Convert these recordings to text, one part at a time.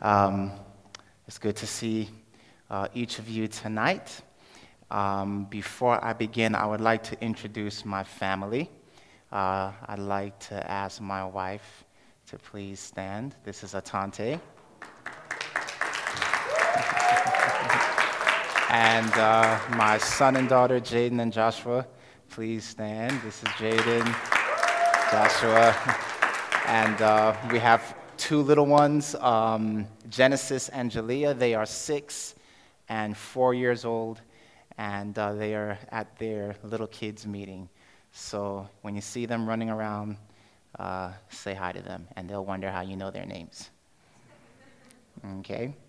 Um, it's good to see each of you tonight. Before I begin, I would like to introduce my family. I'd like to ask my wife to please stand. This is Atante. And my son and daughter, Jaden and Joshua, please stand. This is Jaden, Joshua. And we have two little ones, Genesis and Jalea. They are 6 and 4 years old, and they are at their little kids meeting. So when you see them running around, say hi to them, and they'll wonder how you know their names. Okay?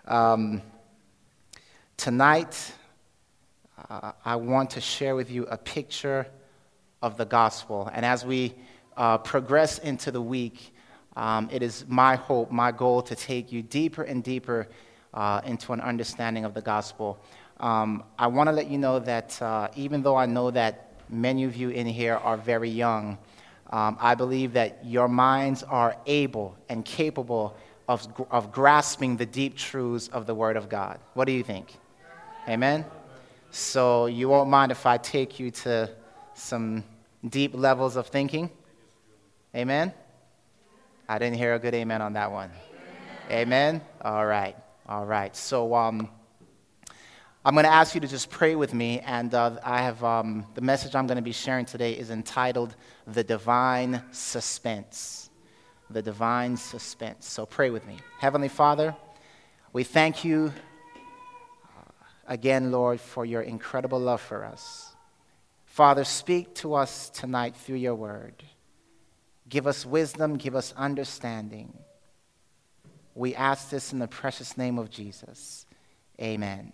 Tonight, I want to share with you a picture of the gospel. And as we progress into the week, it is my hope, my goal to take you deeper and deeper into an understanding of the gospel. I want to let you know that even though I know that many of you in here are very young, I believe that your minds are able and capable of grasping the deep truths of the Word of God. What do you think? Amen? So you won't mind if I take you to some deep levels of thinking? Amen? I didn't hear a good amen on that one. Amen? All right. All right. So I'm going to ask you to just pray with me, and I have the message I'm going to be sharing today is entitled The Divine Suspense. The Divine Suspense. So pray with me. Heavenly Father, we thank you again, Lord, for your incredible love for us. Father, speak to us tonight through your word. Give us wisdom, give us understanding. We ask this in the precious name of Jesus. Amen.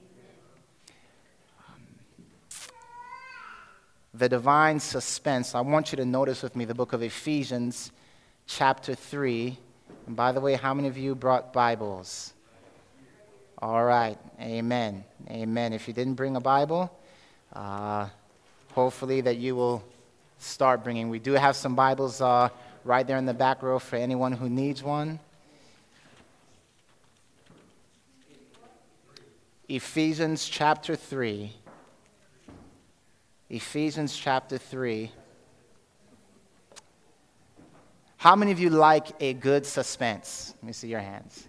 The divine suspense. I want you to notice with me the book of Ephesians, chapter 3. And by the way, how many of you brought Bibles? All right. Amen. Amen. If you didn't bring a Bible, hopefully that you will start bringing. We do have some Bibles right there in the back row for anyone who needs one. Ephesians chapter 3. Ephesians chapter 3. How many of you like a good suspense? Let me see your hands.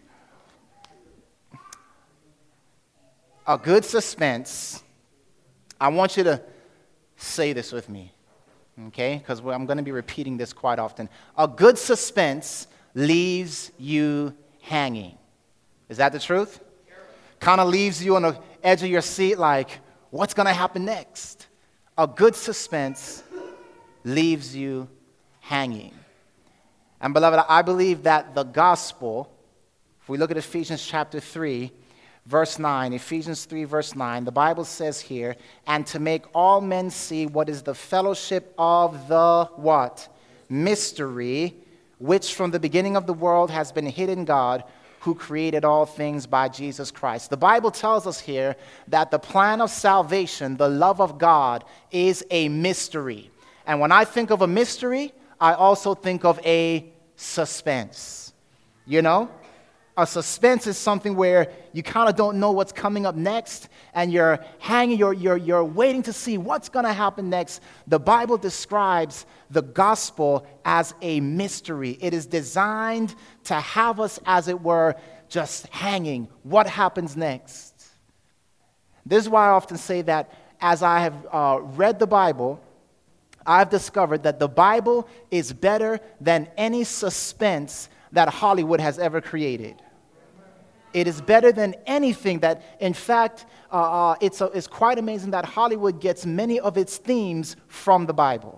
A good suspense. I want you to say this with me, okay? Because I'm going to be repeating this quite often. A good suspense leaves you hanging. Is that the truth? Kind of leaves you on the edge of your seat like, what's going to happen next? A good suspense leaves you hanging. And beloved, I believe that the gospel, if we look at Ephesians chapter 3, verse 9, Ephesians 3, verse 9, the Bible says here, and to make all men see what is the fellowship of the what? Mystery, which from the beginning of the world has been hidden in God, who created all things by Jesus Christ. The Bible tells us here that the plan of salvation, the love of God, is a mystery. And when I think of a mystery, I also think of a suspense. You know? A suspense is something where you kind of don't know what's coming up next, and you're hanging, you're waiting to see what's going to happen next. The Bible describes the gospel as a mystery. It is designed to have us, as it were, just hanging. What happens next? This is why I often say that as I have read the Bible, I've discovered that the Bible is better than any suspense that Hollywood has ever created. It is better than anything that, in fact, it's quite amazing that Hollywood gets many of its themes from the Bible.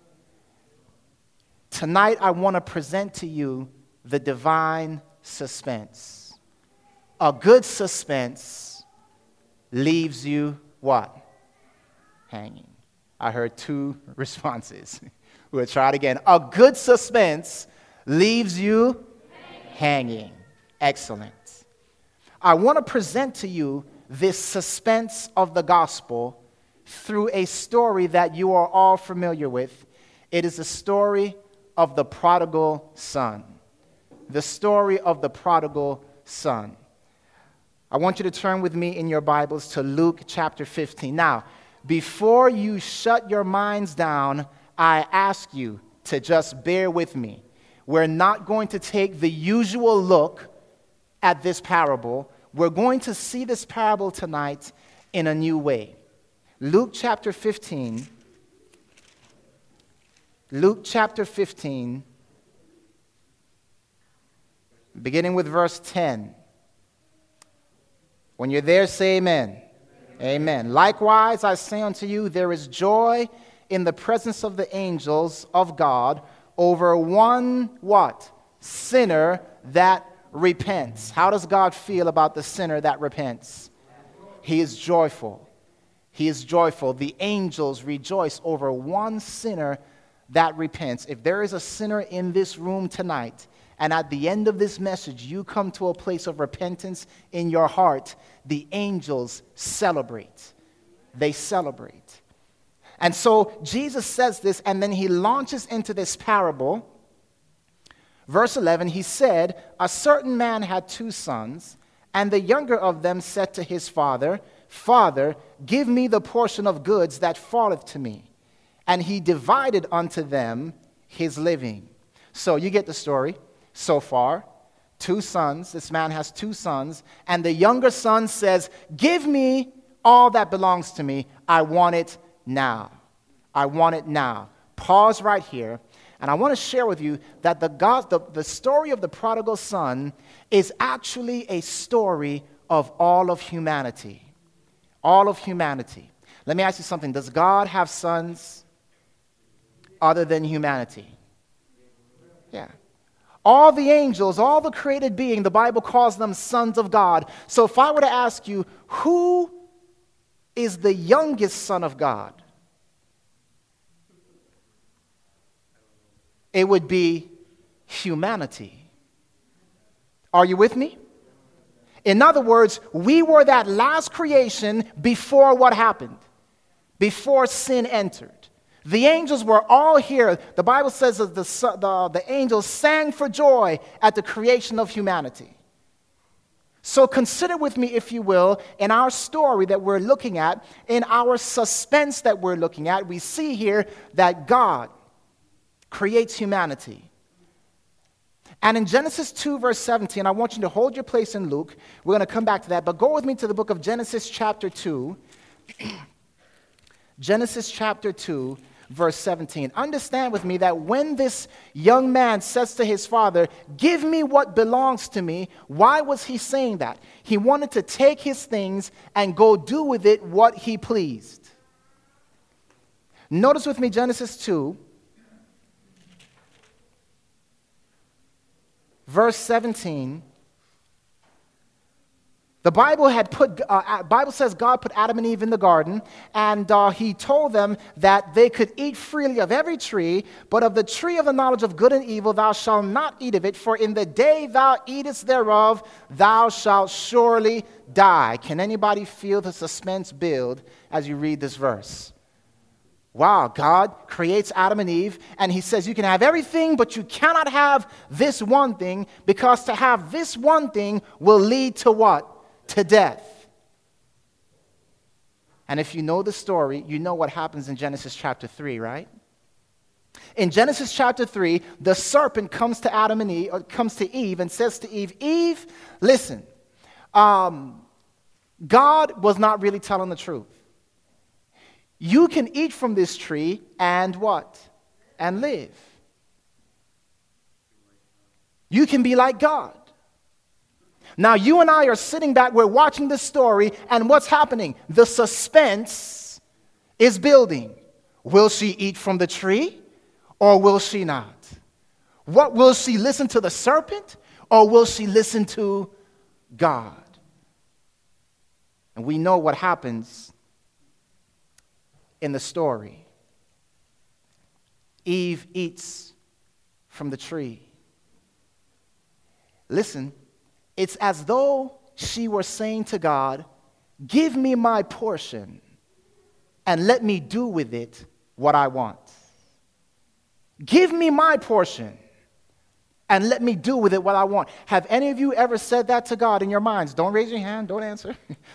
Tonight, I want to present to you the divine suspense. A good suspense leaves you what? Hanging. I heard 2 responses. We'll try it again. A good suspense leaves you hanging. Excellent. I want to present to you this suspense of the gospel through a story that you are all familiar with. It is the story of the prodigal son. the story of the prodigal son. I want you to turn with me in your Bibles to Luke chapter 15. Now, before you shut your minds down, I ask you to just bear with me. We're not going to take the usual look at this parable. We're going to see this parable tonight in a new way. Luke chapter 15. Luke chapter 15, beginning with verse 10. When you're there, say amen. Amen. Likewise, I say unto you, there is joy in the presence of the angels of God over one, what? Sinner that repents. How does God feel about the sinner that repents? He is joyful. He is joyful. The angels rejoice over one sinner that repents. If there is a sinner in this room tonight, and at the end of this message, you come to a place of repentance in your heart, the angels celebrate. They celebrate. And so Jesus says this, and then he launches into this parable. Verse 11, he said, a certain man had 2 sons, and the younger of them said to his father, Father, give me the portion of goods that falleth to me. And he divided unto them his living. So you get the story so far. 2 sons. This man has 2 sons. And the younger son says, give me all that belongs to me. I want it now. I want it now. Pause right here. And I want to share with you that the story of the prodigal son is actually a story of all of humanity. All of humanity. Let me ask you something. Does God have sons other than humanity? Yeah. All the angels, all the created being, the Bible calls them sons of God. So if I were to ask you, who is the youngest son of God? It would be humanity. Are you with me? In other words, we were that last creation before what happened? Before sin entered. The angels were all here. The Bible says that the angels sang for joy at the creation of humanity. So consider with me, if you will, in our story that we're looking at, in our suspense that we're looking at, we see here that God creates humanity. And in Genesis 2, verse 17, I want you to hold your place in Luke. We're going to come back to that. But go with me to the book of Genesis chapter 2. Genesis chapter 2, verse 17. Understand with me that when this young man says to his father, give me what belongs to me, why was he saying that? He wanted to take his things and go do with it what he pleased. Notice with me Genesis 2, verse 17. The Bible says God put Adam and Eve in the garden, and he told them that they could eat freely of every tree, but of the tree of the knowledge of good and evil thou shalt not eat of it, for in the day thou eatest thereof thou shalt surely die. Can anybody feel the suspense build as you read this verse? Wow, God creates Adam and Eve, and he says you can have everything, but you cannot have this one thing, because to have this one thing will lead to what? To death. And if you know the story, you know what happens in Genesis chapter 3, right? In Genesis chapter 3, the serpent comes to Adam and Eve, or comes to Eve and says to Eve, Eve, listen, God was not really telling the truth. You can eat from this tree and what? And live. You can be like God. Now, you and I are sitting back, we're watching this story, and what's happening? The suspense is building. Will she eat from the tree, or will she not? What will she listen to the serpent, or will she listen to God? And we know what happens in the story. Eve eats from the tree. Listen. It's as though she were saying to God, give me my portion and let me do with it what I want. Give me my portion and let me do with it what I want. Have any of you ever said that to God in your minds? Don't raise your hand. Don't answer.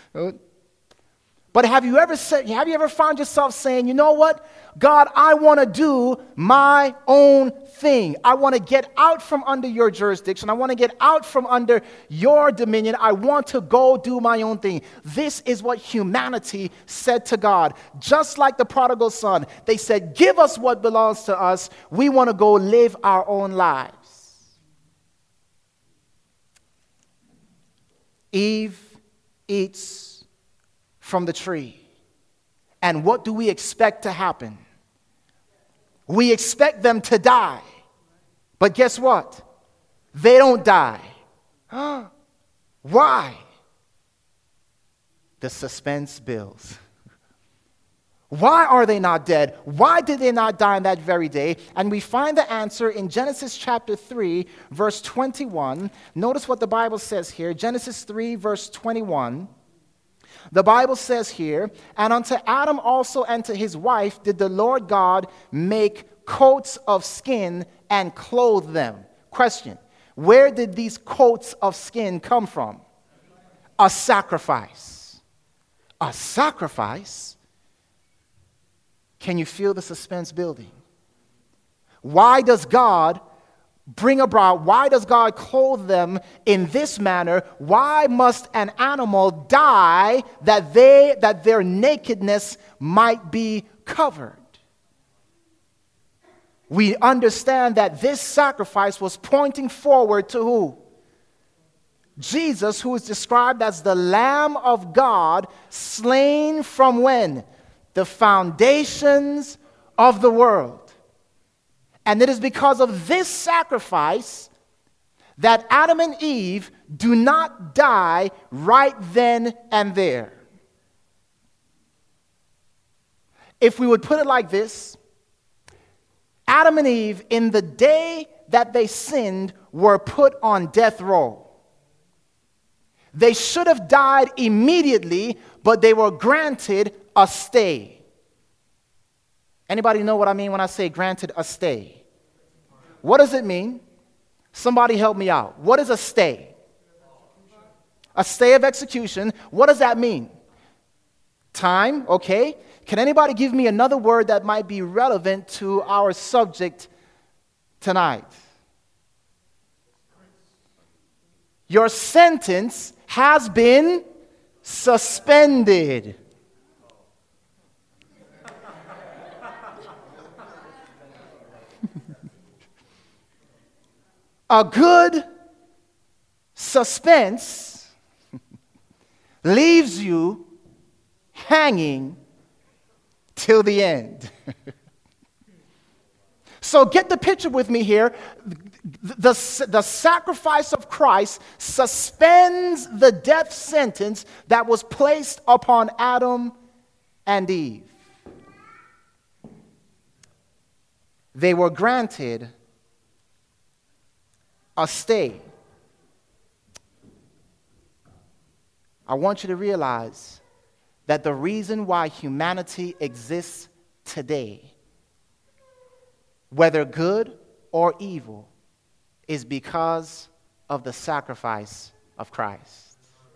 But have you ever found yourself saying, you know what? God, I want to do my own thing. I want to get out from under your jurisdiction. I want to get out from under your dominion. I want to go do my own thing. This is what humanity said to God. Just like the prodigal son, they said, give us what belongs to us. We want to go live our own lives. Eve eats from the tree. And what do we expect to happen? We expect them to die. But guess what? They don't die. Why? The suspense builds. Why are they not dead? Why did they not die on that very day? And we find the answer in Genesis chapter 3, verse 21. Notice what the Bible says here. Genesis 3, verse 21. The Bible says here, and unto Adam also and to his wife did the Lord God make coats of skin and clothe them. Question, where did these coats of skin come from? A sacrifice. A sacrifice? Can you feel the suspense building? Why does God bring about, why does God clothe them in this manner? Why must an animal die that their nakedness might be covered? We understand that this sacrifice was pointing forward to who? Jesus, who is described as the Lamb of God, slain from when? The foundations of the world. And it is because of this sacrifice that Adam and Eve do not die right then and there. If we would put it like this, Adam and Eve, in the day that they sinned, were put on death row. They should have died immediately, but they were granted a stay. Anybody know what I mean when I say granted a stay? What does it mean? Somebody help me out. What is a stay? A stay of execution. What does that mean? Time, okay. Can anybody give me another word that might be relevant to our subject tonight? Your sentence has been suspended. A good suspense leaves you hanging till the end. So get the picture with me here. The sacrifice of Christ suspends the death sentence that was placed upon Adam and Eve. They were granted a stay. I want you to realize that the reason why humanity exists today, whether good or evil, is because of the sacrifice of Christ.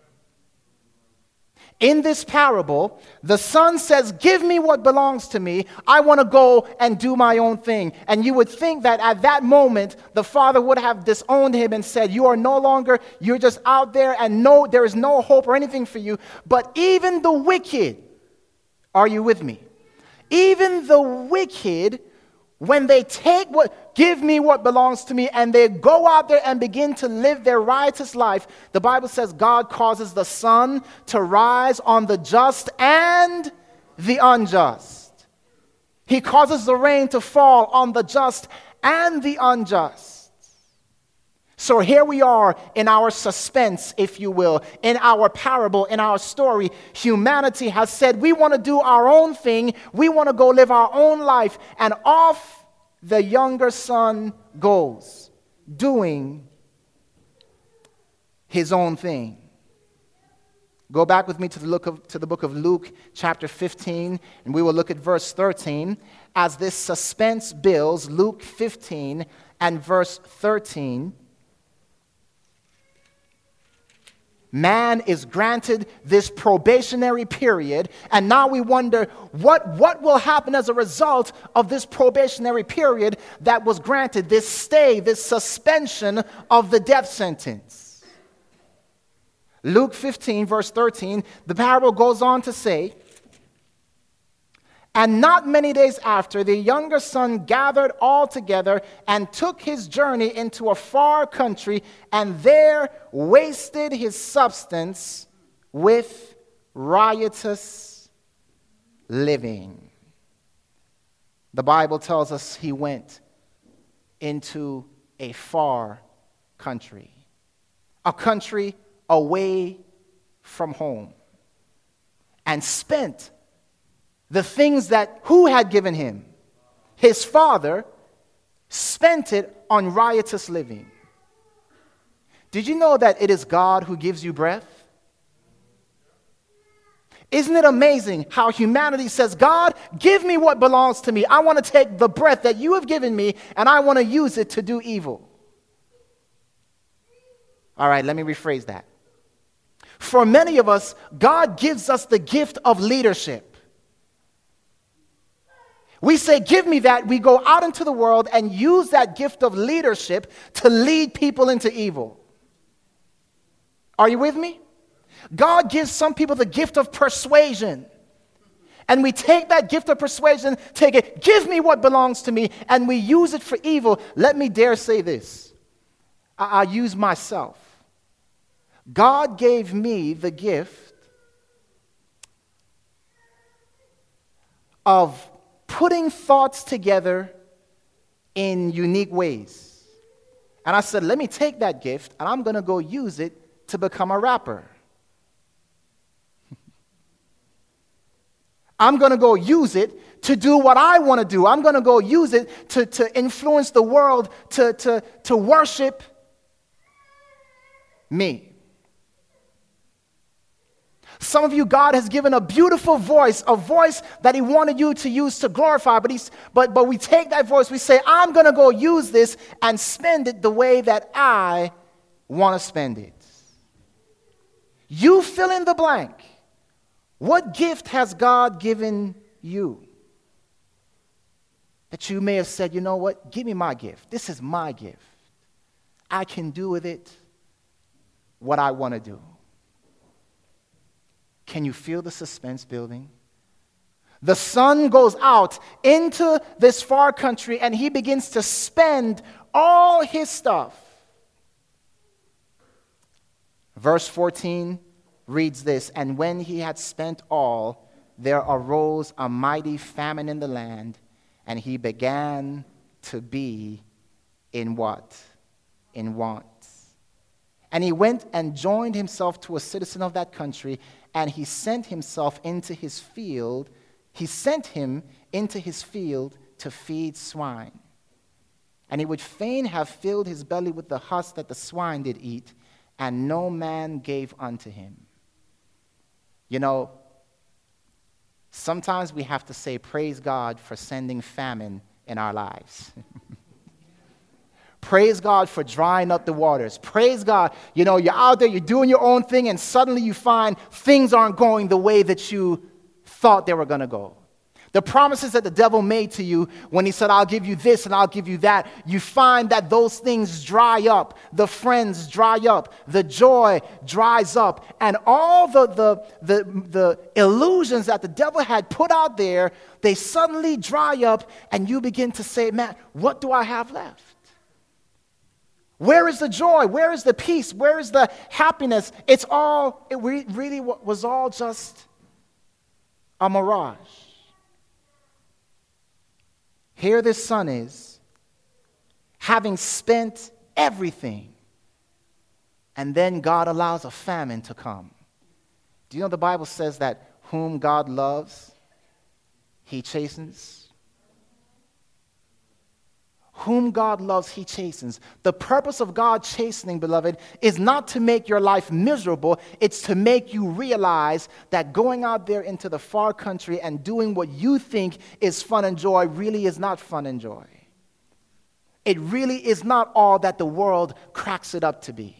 In this parable, the son says, give me what belongs to me. I want to go and do my own thing. And you would think that at that moment, the father would have disowned him and said, you are no longer, you're just out there and no, there is no hope or anything for you. But even the wicked, are you with me? Even the wicked, when they take give me what belongs to me, and they go out there and begin to live their riotous life, the Bible says God causes the sun to rise on the just and the unjust. He causes the rain to fall on the just and the unjust. So here we are in our suspense, if you will, in our parable, in our story. Humanity has said, we want to do our own thing. We want to go live our own life. And off the younger son goes, doing his own thing. Go back with me to the book of Luke, chapter 15, and we will look at verse 13. As this suspense builds, Luke 15 and verse 13, man is granted this probationary period, and now we wonder what will happen as a result of this probationary period that was granted, this stay, this suspension of the death sentence. Luke 15, verse 13, the parable goes on to say, "And not many days after, the younger son gathered all together and took his journey into a far country, and there wasted his substance with riotous living." The Bible tells us he went into a far country, a country away from home, and spent the things that who had given him? His father. Spent it on riotous living. Did you know that it is God who gives you breath? Isn't it amazing how humanity says, God, give me what belongs to me. I want to take the breath that you have given me and I want to use it to do evil. All right, let me rephrase that. For many of us, God gives us the gift of leadership. We say, give me that. We go out into the world and use that gift of leadership to lead people into evil. Are you with me? God gives some people the gift of persuasion. And we take that gift of persuasion, take it, give me what belongs to me, and we use it for evil. Let me dare say this. I'll use myself. God gave me the gift of putting thoughts together in unique ways. And I said, let me take that gift and I'm going to go use it to become a rapper. I'm going to go use it to do what I want to do. I'm going to go use it to influence the world, to worship me. Some of you, God has given a beautiful voice, a voice that he wanted you to use to glorify, but we take that voice, we say, I'm going to go use this and spend it the way that I want to spend it. You fill in the blank. What gift has God given you? That you may have said, you know what, give me my gift. This is my gift. I can do with it what I want to do. Can you feel the suspense building? The son goes out into this far country and he begins to spend all his stuff. Verse 14 reads this, and when he had spent all, there arose a mighty famine in the land, and he began to be in what? In want. And he went and joined himself to a citizen of that country, and he sent him into his field to feed swine. And he would fain have filled his belly with the husk that the swine did eat, and no man gave unto him. You know, sometimes we have to say, praise God for sending famine in our lives. Praise God for drying up the waters. Praise God. You know, you're out there, you're doing your own thing, and suddenly you find things aren't going the way that you thought they were going to go. The promises that the devil made to you when he said, I'll give you this and I'll give you that, you find that those things dry up. The friends dry up. The joy dries up. And all the illusions that the devil had put out there, they suddenly dry up, and you begin to say, man, what do I have left? Where is the joy? Where is the peace? Where is the happiness? It really was all just a mirage. Here this son is, having spent everything, and then God allows a famine to come. Do you know the Bible says that whom God loves, he chastens? Whom God loves, he chastens. The purpose of God chastening, beloved, is not to make your life miserable. It's to make you realize that going out there into the far country and doing what you think is fun and joy really is not fun and joy. It really is not all that the world cracks it up to be.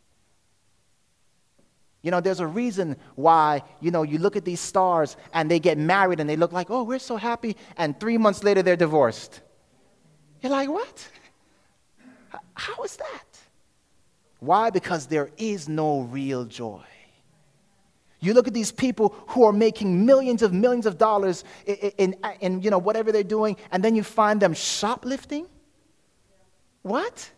You know, there's a reason why, you look at these stars and they get married and they look like, oh, we're so happy. And 3 months later, they're divorced. You're like, what? How is that? Why? Because there is no real joy. You look at these people who are making millions of dollars in whatever they're doing, and then you find them shoplifting. What?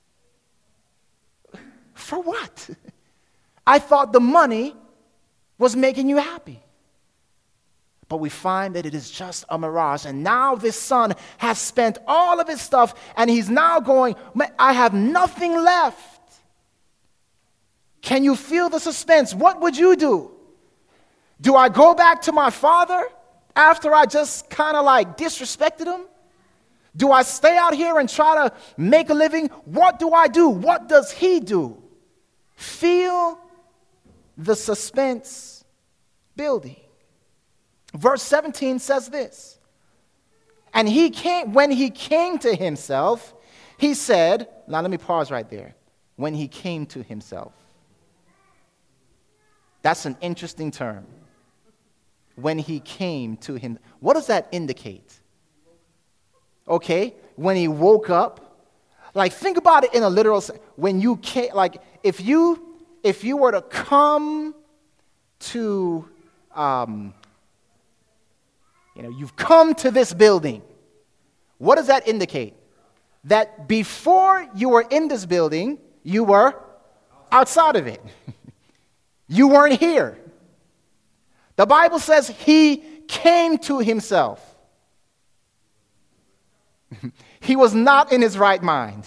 For what? I thought the money was making you happy. But we find that it is just a mirage. And now this son has spent all of his stuff, and he's now going, I have nothing left. Can you feel the suspense? What would you do? Do I go back to my father after I just kind of like disrespected him? Do I stay out here and try to make a living? What do I do? What does he do? Feel the suspense building. Verse 17 says this. And when he came to himself, he said, now let me pause right there. When he came to himself. That's an interesting term. When he came to him. What does that indicate? Okay, when he woke up. Like, think about it in a literal sense. When you came, like, if you were to come to, you've come to this building. What does that indicate? That before you were in this building, you were outside of it. You weren't here. The Bible says he came to himself. He was not in his right mind.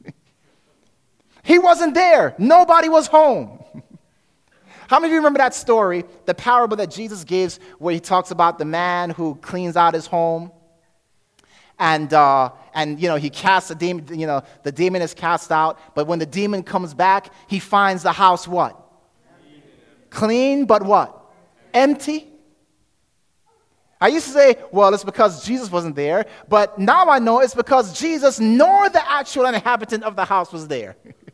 He wasn't there. Nobody was home. How many of you remember that story, the parable that Jesus gives, where he talks about the man who cleans out his home, and he casts the demon. The demon is cast out, but when the demon comes back, he finds the house what? Clean, but what? Empty. I used to say, well, it's because Jesus wasn't there, but now I know it's because Jesus nor the actual inhabitant of the house was there.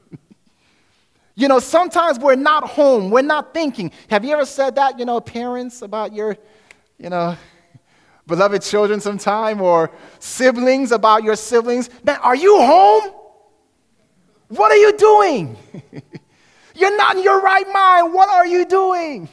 Sometimes we're not home. We're not thinking. Have you ever said that, parents, about your, beloved children sometime, or siblings about your siblings? Man, are you home? What are you doing? You're not in your right mind. What are you doing?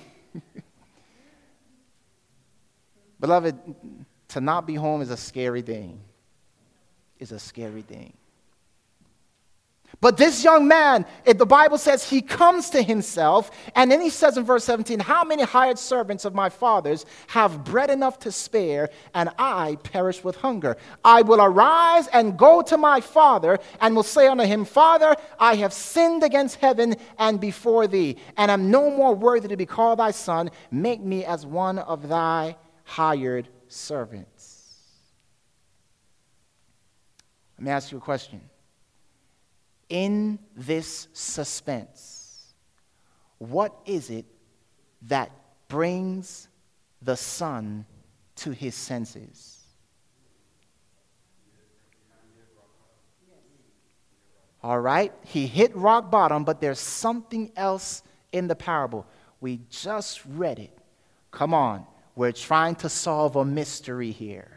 Beloved, to not be home is a scary thing. It's a scary thing. But this young man, the Bible says he comes to himself, and then he says in verse 17, how many hired servants of my father's have bread enough to spare, and I perish with hunger? I will arise and go to my father, and will say unto him, Father, I have sinned against heaven and before thee, and am no more worthy to be called thy son. Make me as one of thy hired servants. Let me ask you a question. In this suspense, what is it that brings the son to his senses? All right, he hit rock bottom, but there's something else in the parable. We just read it. Come on, we're trying to solve a mystery here.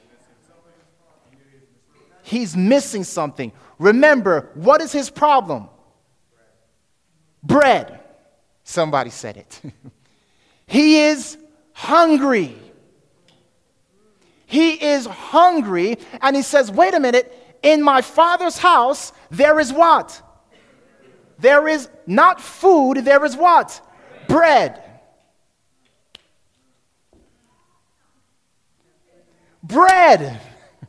He's missing something. Remember, what is his problem? Bread. Somebody said it. He is hungry. He is hungry, and he says, wait a minute, in my father's house, there is what? There is not food, there is what? Bread. Bread.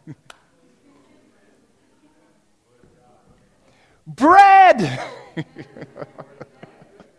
Bread.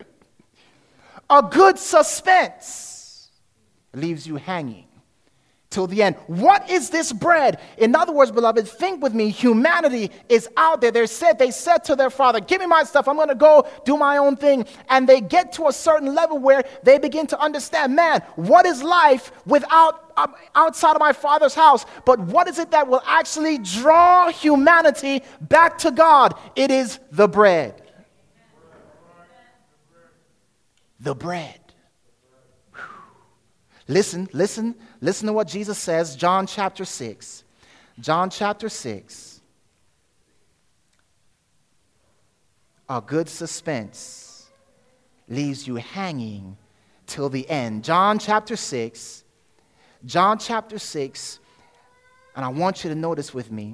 A good suspense leaves you hanging. till the end. What is this bread? In other words, beloved, think with me. Humanity is out there. They said to their father, give me my stuff. I'm going to go do my own thing. And they get to a certain level where they begin to understand, man, what is life outside of my father's house? But what is it that will actually draw humanity back to God? It is the bread. The bread. Listen to what Jesus says, John chapter 6. John chapter 6. A good suspense leaves you hanging till the end. John chapter 6. John chapter 6. And I want you to notice with me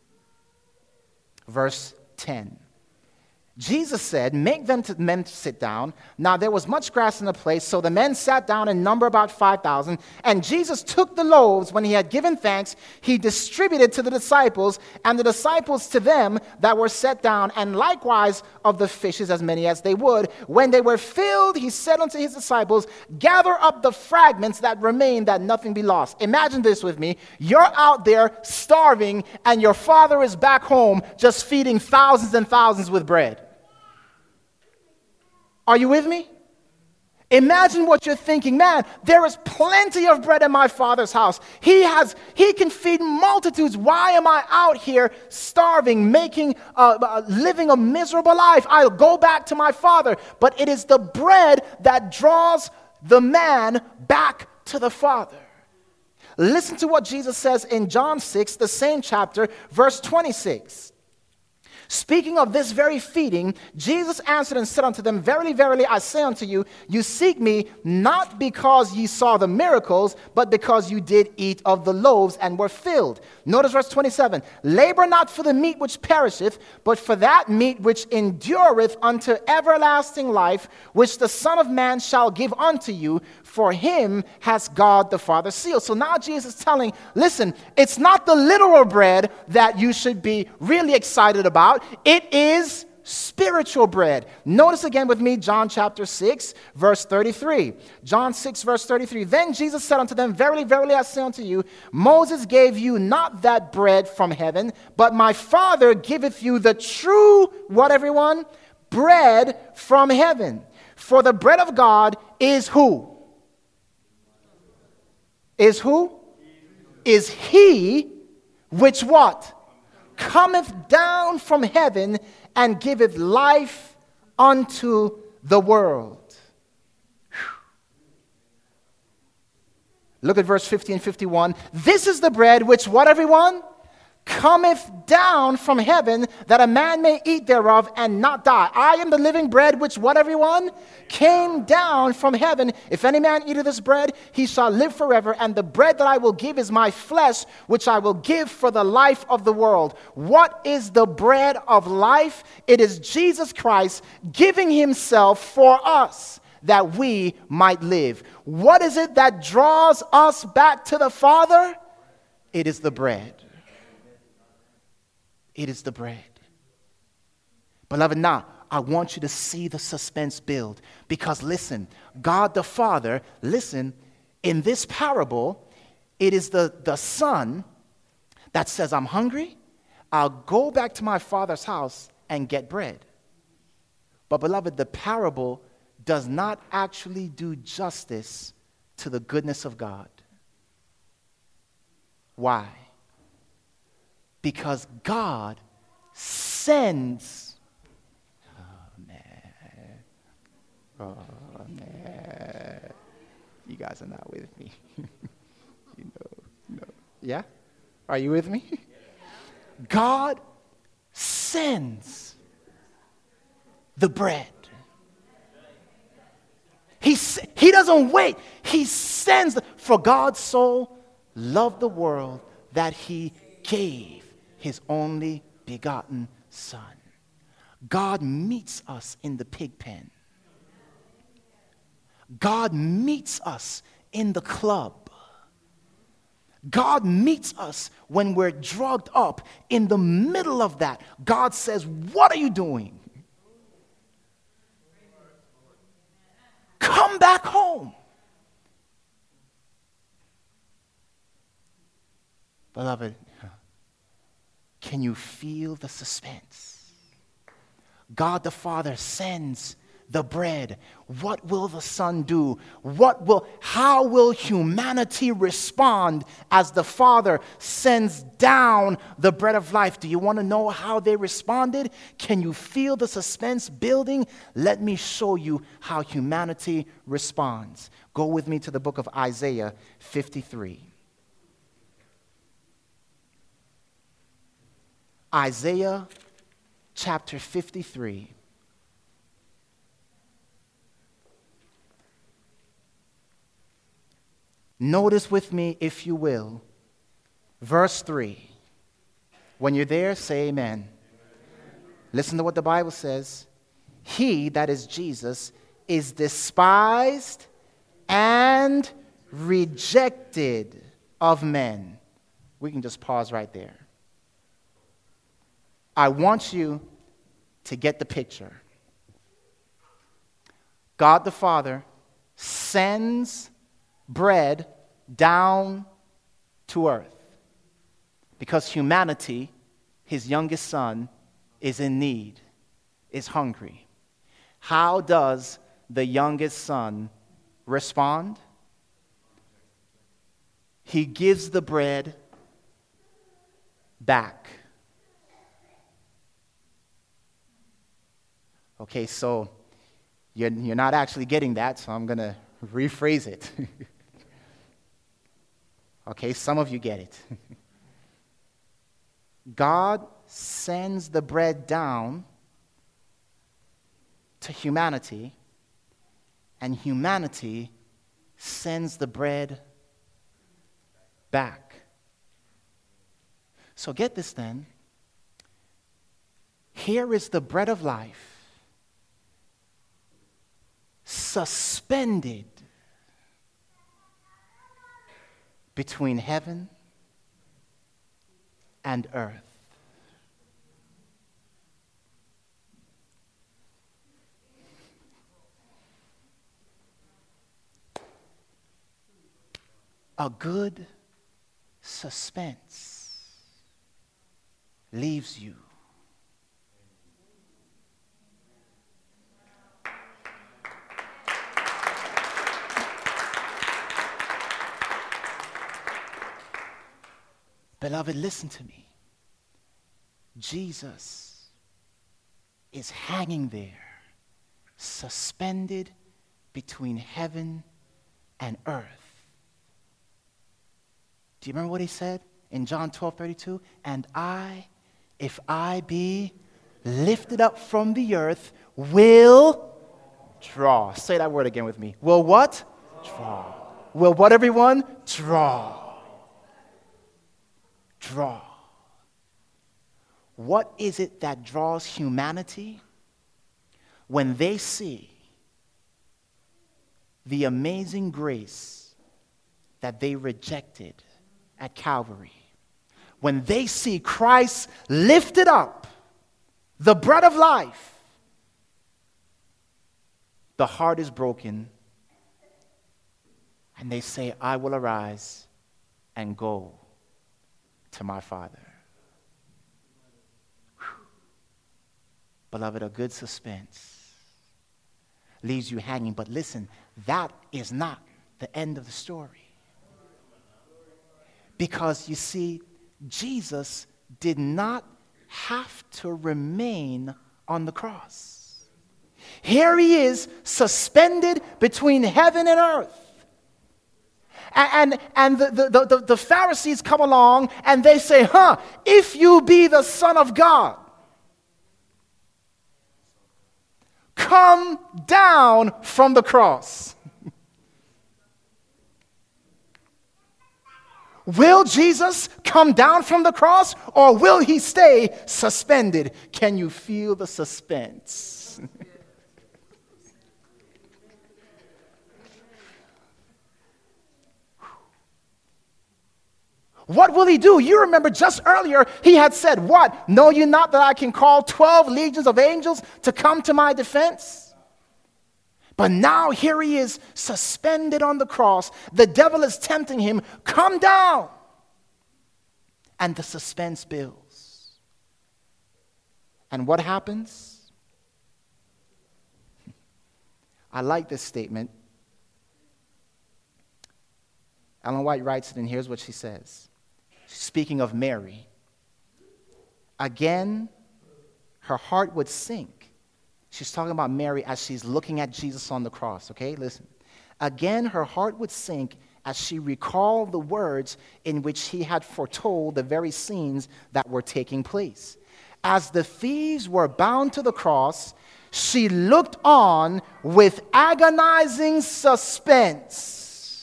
verse 10. Jesus said, make them men sit down. Now there was much grass in the place, so the men sat down in number about 5,000. And Jesus took the loaves, when he had given thanks, he distributed to the disciples, and the disciples to them that were set down, and likewise of the fishes as many as they would. When they were filled, he said unto his disciples, gather up the fragments that remain, that nothing be lost. Imagine this with me. You're out there starving, and your father is back home just feeding thousands and thousands with bread. Are you with me? Imagine what you're thinking. Man, there is plenty of bread in my father's house. He can feed multitudes. Why am I out here starving, living a miserable life? I'll go back to my father. But it is the bread that draws the man back to the Father. Listen to what Jesus says in John 6, the same chapter, verse 26. Speaking of this very feeding, Jesus answered and said unto them, verily, verily, I say unto you, you seek me not because ye saw the miracles, but because you did eat of the loaves and were filled. Notice verse 27. Labor not for the meat which perisheth, but for that meat which endureth unto everlasting life, which the Son of Man shall give unto you. For him has God the Father sealed. So now Jesus is telling, listen, it's not the literal bread that you should be really excited about. It is spiritual bread. Notice again with me John chapter 6, verse 33. John 6, verse 33. Then Jesus said unto them, verily, verily, I say unto you, Moses gave you not that bread from heaven, but my Father giveth you the true, what everyone? Bread from heaven. For the bread of God is who? Is who? Is he which what? Cometh down from heaven and giveth life unto the world. Look at verse 50 and 51. This is the bread which what everyone? Cometh down from heaven, that a man may eat thereof and not die. I am the living bread which what everyone? Came down from heaven. If any man eat of this bread, he shall live forever. And the bread that I will give is my flesh, which I will give for the life of the world. What is the bread of life? It is Jesus Christ giving himself for us, that we might live. What is it that draws us back to the Father? It is the bread. It is the bread. Beloved, now, I want you to see the suspense build. Because listen, God the Father, listen, in this parable, it is the son that says, I'm hungry, I'll go back to my father's house and get bread. But beloved, the parable does not actually do justice to the goodness of God. Why? Because God sends. Oh, man. You guys are not with me. No. Yeah? Are you with me? God sends the bread. He doesn't wait. He sends. For God so loved the world that he gave his only begotten Son. God meets us in the pig pen. God meets us in the club. God meets us when we're drugged up. In the middle of that, God says, what are you doing? Come back home. Beloved, can you feel the suspense? God the Father sends the bread. What will the Son do? How will humanity respond as the Father sends down the bread of life? Do you want to know how they responded? Can you feel the suspense building? Let me show you how humanity responds. Go with me to the book of Isaiah 53. Isaiah chapter 53. Notice with me, if you will, verse 3. When you're there, say amen. Amen. Listen to what the Bible says. He, that is Jesus, is despised and rejected of men. We can just pause right there. I want you to get the picture. God the Father sends bread down to earth because humanity, his youngest son, is in need, is hungry. How does the youngest son respond? He gives the bread back. Okay, so you're not actually getting that, so I'm going to rephrase it. Okay, some of you get it. God sends the bread down to humanity, and humanity sends the bread back. So get this then. Here is the bread of life, suspended between heaven and earth. A good suspense leaves you. Beloved, listen to me. Jesus is hanging there, suspended between heaven and earth. Do you remember what he said in John 12:32? And I, if I be lifted up from the earth, will draw. Say that word again with me. Will what? Draw. Will what, everyone? Draw. Draw. What is it that draws humanity? When they see the amazing grace that they rejected at Calvary, when they see Christ lifted up, the bread of life, the heart is broken, and they say, I will arise and go to my Father. Whew. Beloved, a good suspense leaves you hanging. But listen, that is not the end of the story. Because you see, Jesus did not have to remain on the cross. Here he is, suspended between heaven and earth. And the Pharisees come along and they say, if you be the Son of God, come down from the cross. Will Jesus come down from the cross, or will he stay suspended? Can you feel the suspense? What will he do? You remember just earlier he had said, what? Know you not that I can call 12 legions of angels to come to my defense? But now here he is, suspended on the cross. The devil is tempting him, come down. And the suspense builds. And what happens? I like this statement. Ellen White writes it, and here's what she says. Speaking of Mary, again, her heart would sink. She's talking about Mary as she's looking at Jesus on the cross, okay? Listen. Again, her heart would sink as she recalled the words in which he had foretold the very scenes that were taking place. As the thieves were bound to the cross, she looked on with agonizing suspense.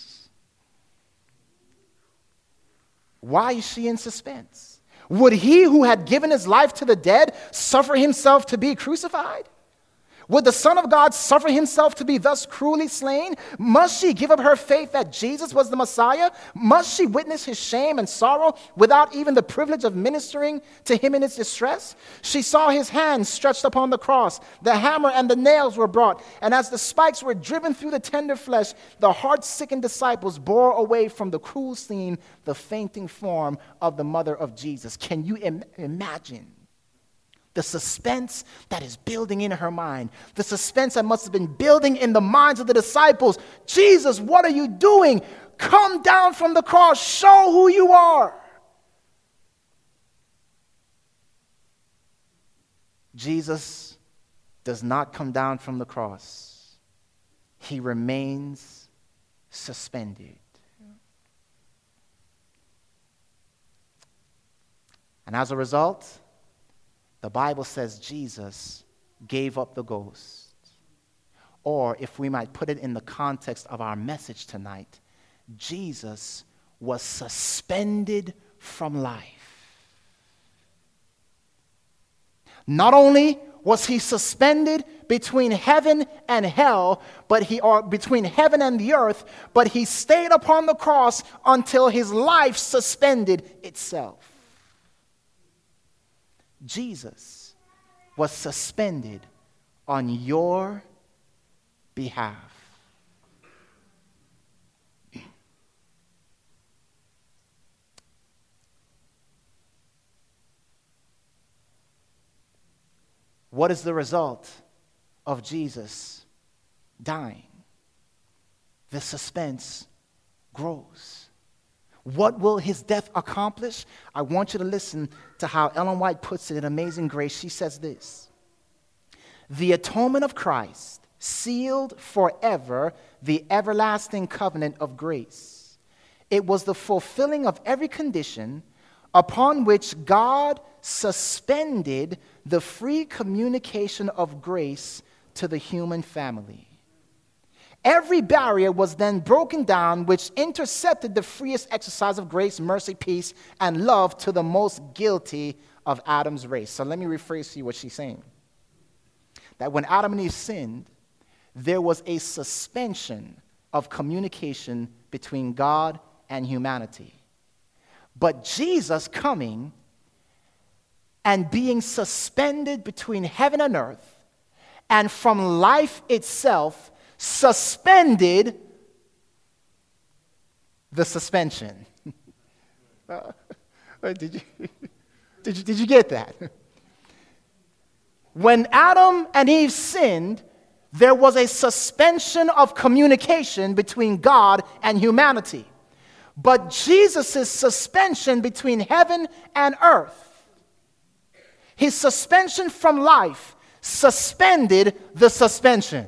Why is she in suspense? Would he who had given his life to the dead suffer himself to be crucified? Would the Son of God suffer himself to be thus cruelly slain? Must she give up her faith that Jesus was the Messiah? Must she witness his shame and sorrow without even the privilege of ministering to him in his distress? She saw his hands stretched upon the cross. The hammer and the nails were brought. And as the spikes were driven through the tender flesh, the heart-sickened disciples bore away from the cruel scene the fainting form of the mother of Jesus. Can you imagine the suspense that is building in her mind? The suspense that must have been building in the minds of the disciples. Jesus, what are you doing? Come down from the cross. Show who you are. Jesus does not come down from the cross. He remains suspended. And as a result, the Bible says Jesus gave up the ghost. Or if we might put it in the context of our message tonight, Jesus was suspended from life. Not only was he suspended between heaven and hell, or between heaven and the earth, but he stayed upon the cross until his life suspended itself. Jesus was suspended on your behalf. What is the result of Jesus dying? The suspense grows. What will his death accomplish? I want you to listen to how Ellen White puts it in Amazing Grace. She says this: the atonement of Christ sealed forever the everlasting covenant of grace. It was the fulfilling of every condition upon which God suspended the free communication of grace to the human family. Every barrier was then broken down which intercepted the freest exercise of grace, mercy, peace, and love to the most guilty of Adam's race. So let me rephrase to you what she's saying. That when Adam and Eve sinned, there was a suspension of communication between God and humanity. But Jesus coming and being suspended between heaven and earth, and from life itself, suspended the suspension. Did you get that? When Adam and Eve sinned, there was a suspension of communication between God and humanity. But Jesus' suspension between heaven and earth, his suspension from life, suspended the suspension.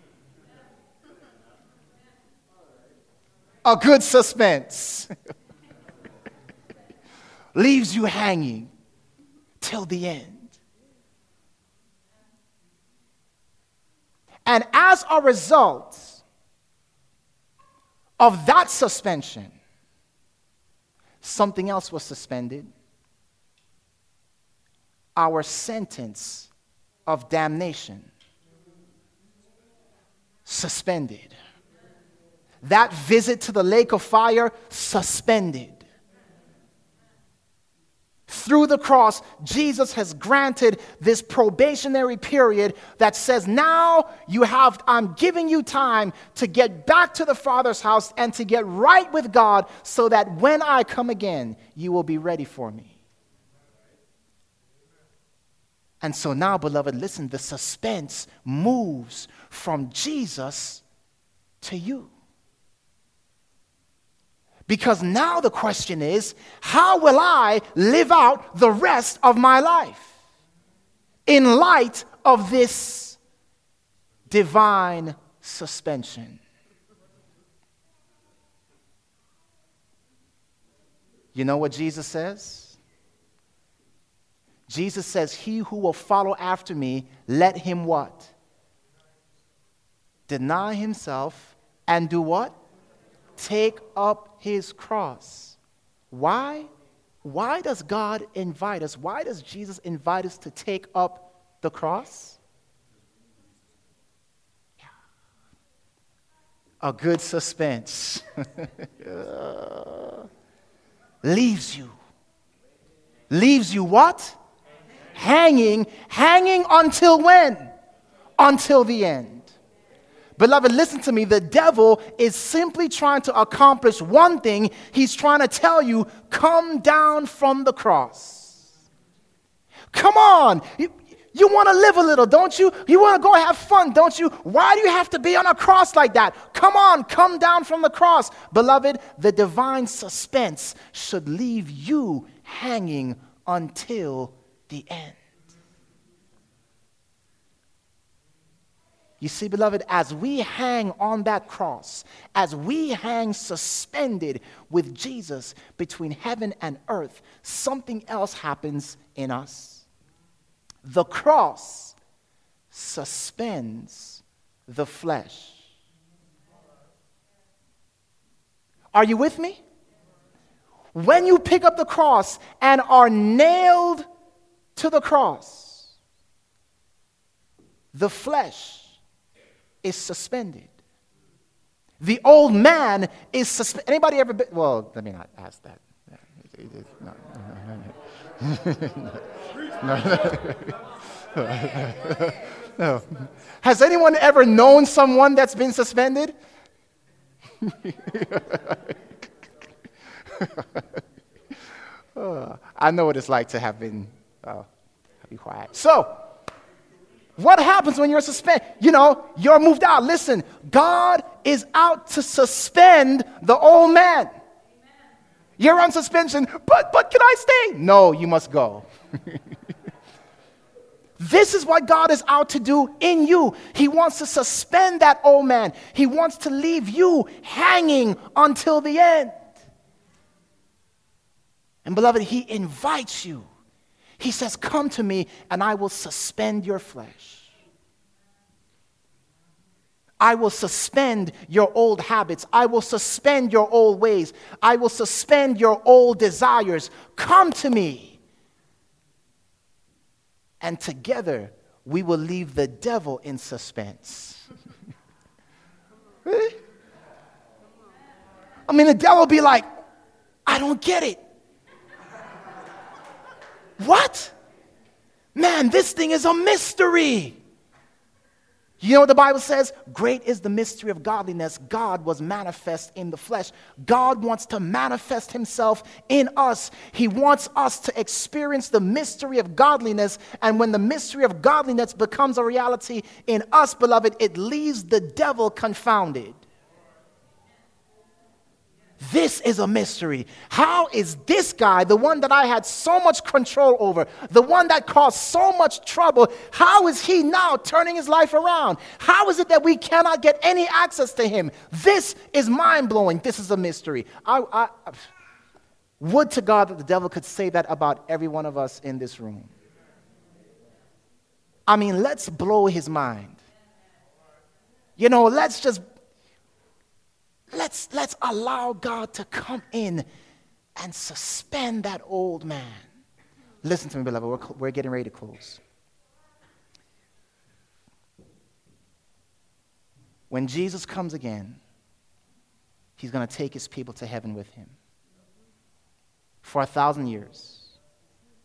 A good suspense leaves you hanging till the end. And as a result of that suspension, something else was suspended. Our sentence of damnation suspended. That visit to the lake of fire suspended. through the cross, Jesus has granted this probationary period that says, now I'm giving you time to get back to the Father's house and to get right with God so that when I come again, you will be ready for me. And so now, beloved, listen, the suspense moves from Jesus to you. Because now the question is, how will I live out the rest of my life in light of this divine suspension? You know what Jesus says? Jesus says, he who will follow after me, let him what? Deny himself and do what? Take up his cross. Why? Why does God invite us? Why does Jesus invite us to take up the cross? A good suspense leaves you. Leaves you what? Hanging until when? Until the end. Beloved, listen to me. The devil is simply trying to accomplish one thing. He's trying to tell you, come down from the cross. Come on. You want to live a little, don't you? You want to go have fun, don't you? Why do you have to be on a cross like that? Come on, come down from the cross. Beloved, the divine suspense should leave you hanging until the end. You see, beloved, as we hang on that cross, as we hang suspended with Jesus between heaven and earth, something else happens in us. The cross suspends the flesh. Are you with me? When you pick up the cross and are nailed to the cross, the flesh is suspended. The old man is suspended. Anybody ever been? Well, let me not ask that. No. Has anyone ever known someone that's been suspended? I know what it's like to have been. I'll be quiet. So, what happens when you're suspended? You're moved out. Listen, God is out to suspend the old man. Amen. You're on suspension, but can I stay? No, you must go. This is what God is out to do in you. He wants to suspend that old man. He wants to leave you hanging until the end. And beloved, he invites you. He says, come to me and I will suspend your flesh. I will suspend your old habits. I will suspend your old ways. I will suspend your old desires. Come to me. And together we will leave the devil in suspense. Really? I mean, the devil will be like, I don't get it. What? Man, this thing is a mystery. You know what the Bible says? Great is the mystery of godliness. God was manifest in the flesh. God wants to manifest himself in us. He wants us to experience the mystery of godliness. And when the mystery of godliness becomes a reality in us, beloved, it leaves the devil confounded. This is a mystery. How is this guy, the one that I had so much control over, the one that caused so much trouble, how is he now turning his life around? How is it that we cannot get any access to him? This is mind-blowing. This is a mystery. Would to God that the devil could say that about every one of us in this room. I mean, let's blow his mind. Let's allow God to come in and suspend that old man. Listen to me, beloved. We're getting ready to close. When Jesus comes again, he's going to take his people to heaven with him for 1,000 years.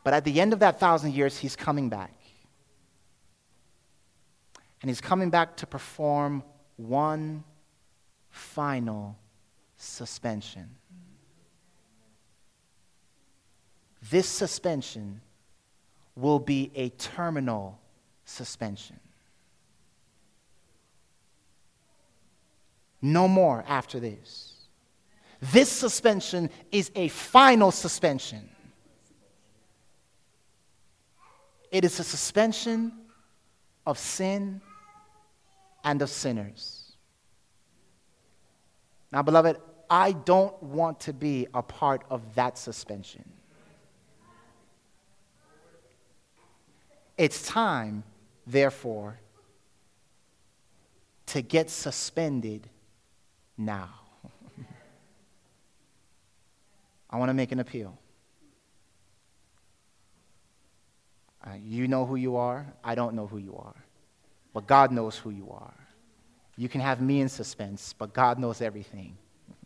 But at the end of that 1,000 years, he's coming back. And he's coming back to perform one final suspension. This suspension will be a terminal suspension. No more after this. This suspension is a final suspension. It is a suspension of sin and of sinners. Now, beloved, I don't want to be a part of that suspension. It's time, therefore, to get suspended now. I want to make an appeal. You know who you are. I don't know who you are. But God knows who you are. You can have me in suspense, but God knows everything.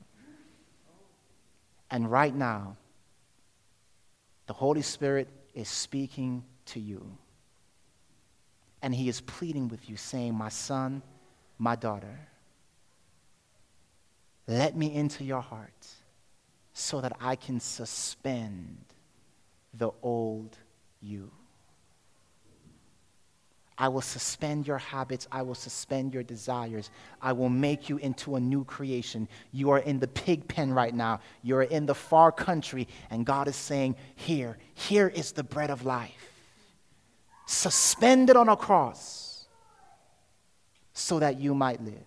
And right now, the Holy Spirit is speaking to you. And he is pleading with you, saying, my son, my daughter, let me into your heart so that I can suspend the old you. I will suspend your habits. I will suspend your desires. I will make you into a new creation. You are in the pig pen right now. You are in the far country, and God is saying, here is the bread of life. Suspended on a cross so that you might live.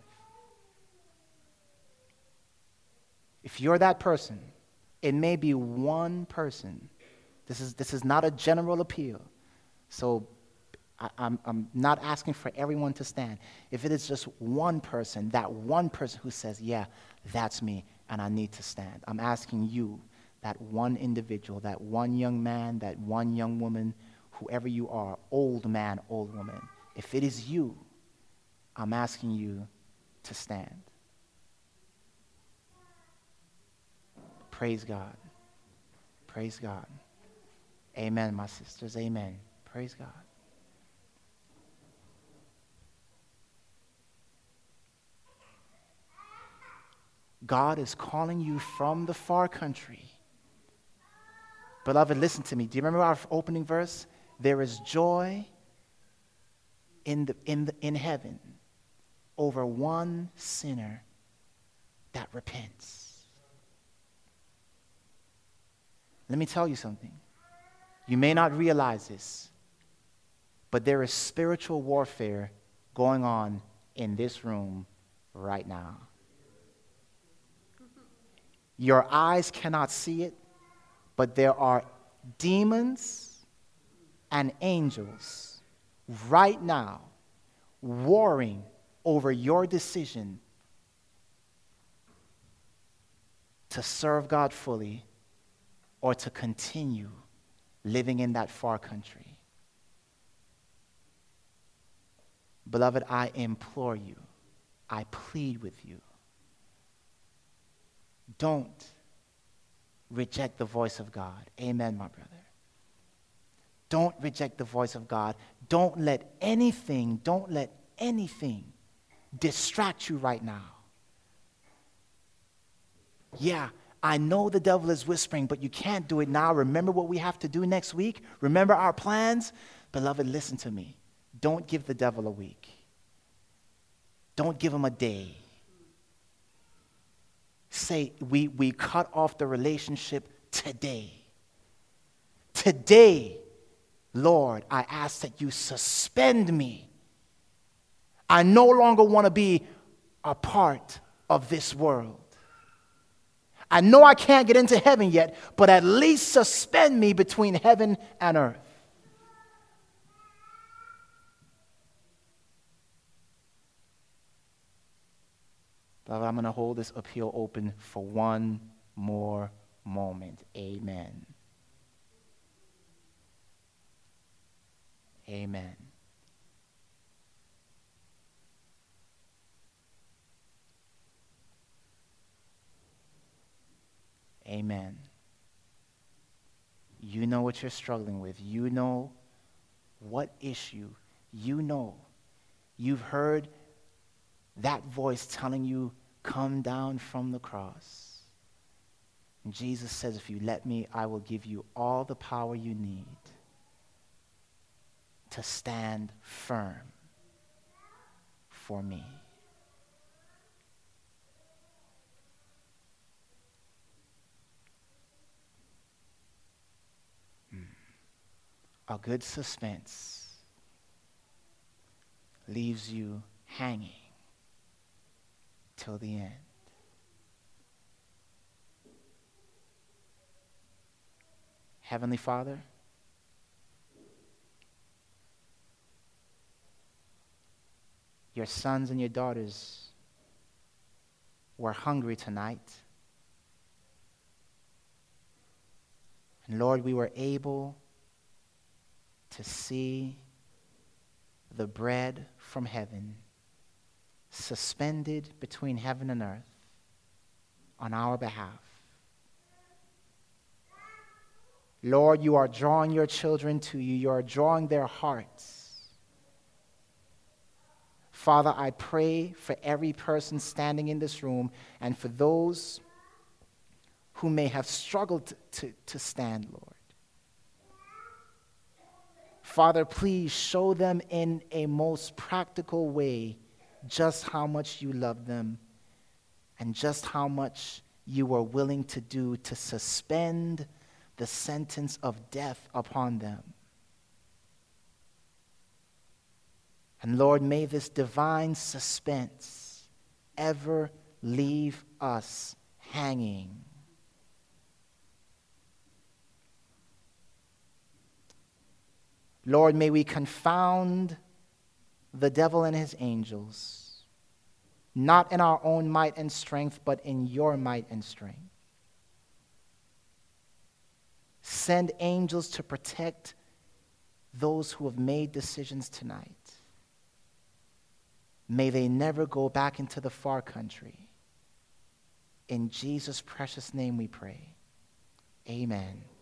If you're that person, it may be one person. This is not a general appeal. So I'm not asking for everyone to stand. If it is just one person, that one person who says, yeah, that's me, and I need to stand. I'm asking you, that one individual, that one young man, that one young woman, whoever you are, old man, old woman, if it is you, I'm asking you to stand. Praise God. Praise God. Amen, my sisters. Amen. Praise God. God is calling you from the far country. Beloved, listen to me. Do you remember our opening verse? There is joy in heaven over one sinner that repents. Let me tell you something. You may not realize this, but there is spiritual warfare going on in this room right now. Your eyes cannot see it, but there are demons and angels right now warring over your decision to serve God fully or to continue living in that far country. Beloved, I implore you, I plead with you, don't reject the voice of God. Amen, my brother. Don't reject the voice of God. Don't let anything distract you right now. Yeah, I know the devil is whispering, but you can't do it now. Remember what we have to do next week? Remember our plans? Beloved, listen to me. Don't give the devil a week. Don't give him a day. Say, we cut off the relationship today. Today, Lord, I ask that you suspend me. I no longer want to be a part of this world. I know I can't get into heaven yet, but at least suspend me between heaven and earth. But I'm going to hold this appeal open for one more moment. Amen. Amen. Amen. You know what you're struggling with. You know what issue. You know. You've heard that voice telling you, come down from the cross. And Jesus says, if you let me, I will give you all the power you need to stand firm for me. A good suspense leaves you hanging till the end. Heavenly Father, your sons and your daughters were hungry tonight. And Lord, we were able to see the bread from heaven suspended between heaven and earth on our behalf. Lord, you are drawing your children to you. You are drawing their hearts. Father, I pray for every person standing in this room and for those who may have struggled to stand, Lord. Father, please show them in a most practical way just how much you love them and just how much you are willing to do to suspend the sentence of death upon them. And Lord, may this divine suspense ever leave us hanging. Lord, may we confound the devil and his angels, not in our own might and strength, but in your might and strength. Send angels to protect those who have made decisions tonight. May they never go back into the far country. In Jesus' precious name we pray. Amen.